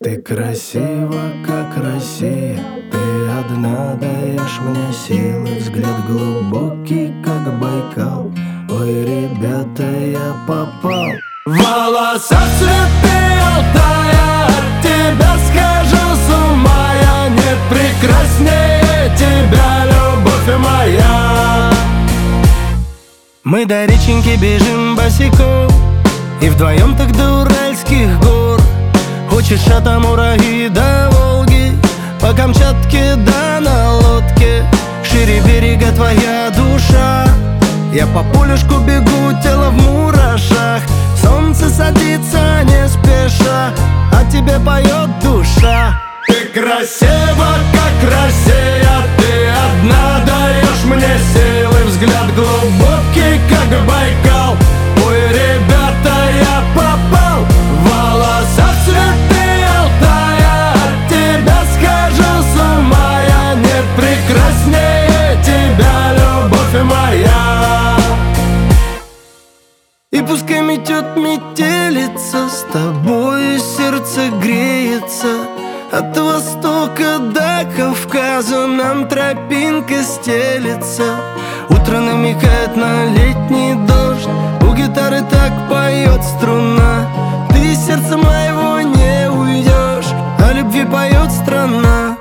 Ты красива, как Россия, ты одна даешь мне силы. Взгляд глубокий, как Байкал. Ой, ребята, я попал. В волосах цветы Алтая, от тебя схожу с ума. Я не прекраснее тебя, любовь моя. Мы до реченьки бежим босиком, и вдвоем так до Уральских гор. Хочешь от Амура и до Волги, по Камчатке да на лодке. Шире берега твоя душа, я по полюшку бегу, тело в мурашах. Солнце садится не спеша, а тебе поет душа. Ты красива, как Россия, ты одна даешь мне силы. Взгляд глубокий, как Байкал. Ой, ребята, я попал. В волосах цветы Алтая, от тебя схожу с ума. Я не прекраснее тебя, любовь моя. И пускай метет метелица, с тобой сердце греется. От востока до Кавказа нам тропинка стелется. Утро намекает на летний дождь, у гитары так поет струна. Ты из сердца моего не уйдешь, о любви поет страна.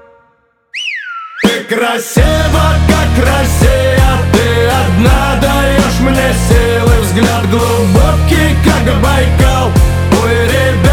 Ты красива, как Россия, ты одна даешь мне силы. Взгляд глубокий, как Байкал. Ой, ребята,